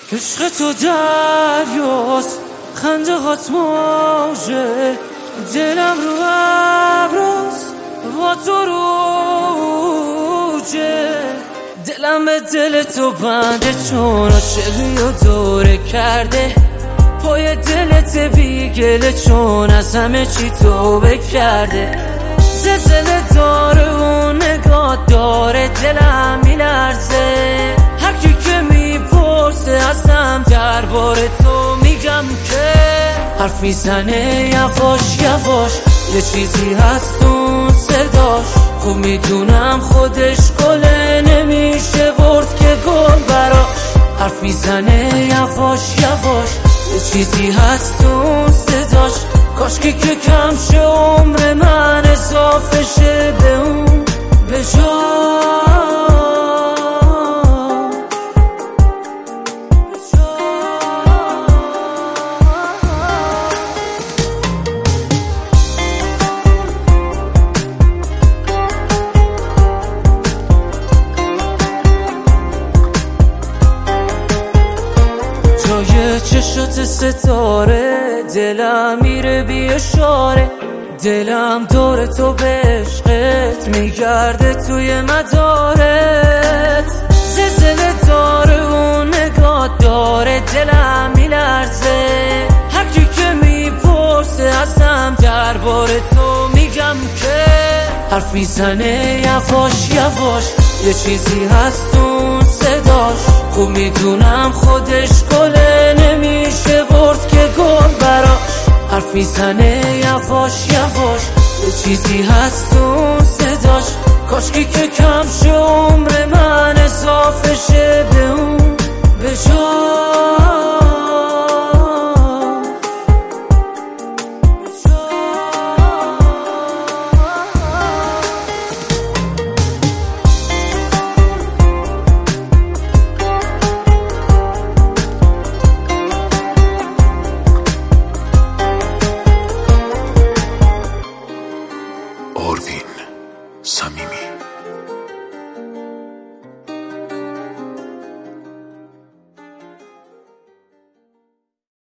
عشق تو دریاست، خنده هات موجه، دلم رو ابراست با تو روجه. دلم به دل تو بنده چون عاشقی و دوره کرده، پای دلت بیگله چون از همه چی توبه کرده. زلزله داره و نگاه داره، دلم میلرزه هر کی که میپرسه ازم درباره تو میگم که حرف میزنه یواش یواش، یه چیزی هست اون صداش. خب میدونم خودش گله نمیشه برد که گل براش. حرف میزنه یواش یواش، یه چیزی هست اون صداش. کاشکی که کم شه عمر من اضافه شه به اون به جای چشات ستاره، دلم میره بی اشاره. دلم دور تو به عشقت میگرده توی مدارت. زلزله داره و نگاه داره، دلم میلرزه هر کی که میپرسه ازم درباره تو میگم که حرف میزنه یواش یواش، یه چیزی هست اون صداش. خوب میدونم خودش گله نمیشه برد که گل براش. حرف میزنه یواش یواش، یه چیزی هست اون صداش. کاشکی که کم شه عمر من اضافه شه به اون به آروین صمیمی.